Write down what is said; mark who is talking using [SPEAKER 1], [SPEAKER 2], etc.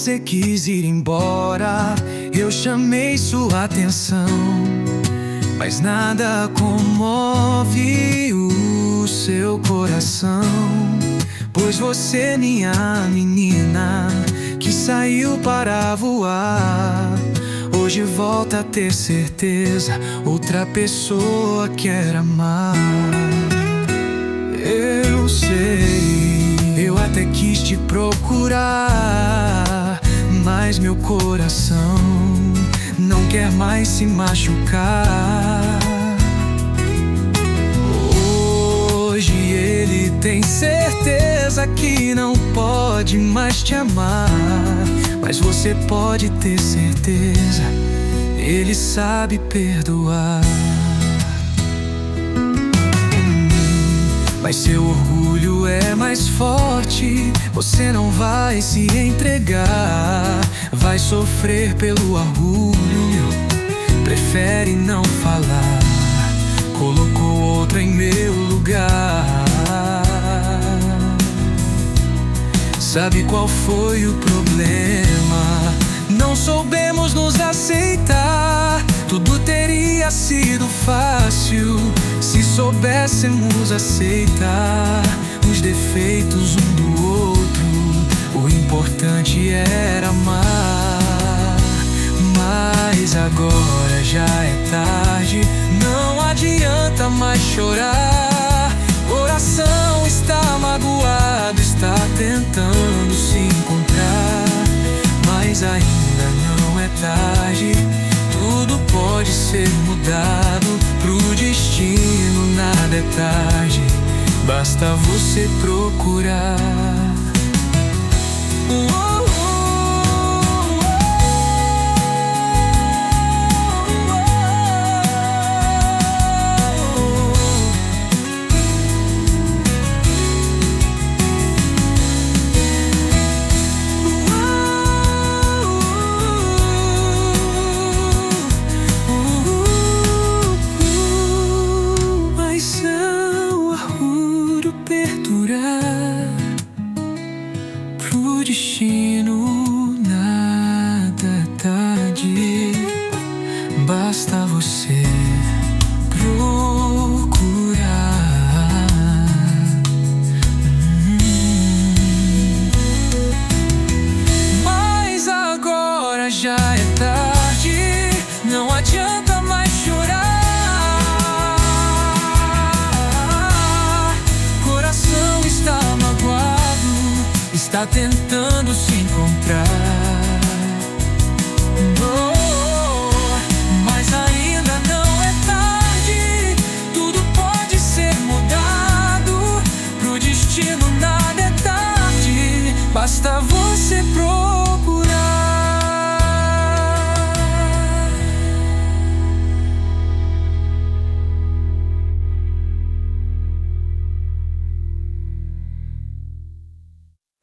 [SPEAKER 1] você quis ir embora, eu chamei sua atenção, mas nada comove o seu coração. Pois você é minha menina que saiu para voar, hoje volta a ter certeza, outra pessoa quer amar. Eu sei, eu até quis te procurar, mas meu coração não quer mais se machucar. Hoje ele tem certeza que não pode mais te amar, mas você pode ter certeza, ele sabe perdoar. Mas seu orgulho é mais forte, você não vai se entregar, vai sofrer pelo orgulho, prefere não falar, colocou outra em meu lugar. Sabe qual foi o problema? Não soubemos nos aceitar. Tudo teria sido fácil se soubéssemos aceitar os defeitos um do outro. O importante era amar. Mas agora já é tarde, não adianta mais chorar. Coração está magoado, está tentando se encontrar, mas ainda não é tarde. Tudo pode ser mudado, pro destino nada é tarde, basta você procurar. Pro destino nada é tarde, basta você procurar. Mas agora já é tarde, não adianta mais chorar. Coração está magoado, está tentando se encontrar,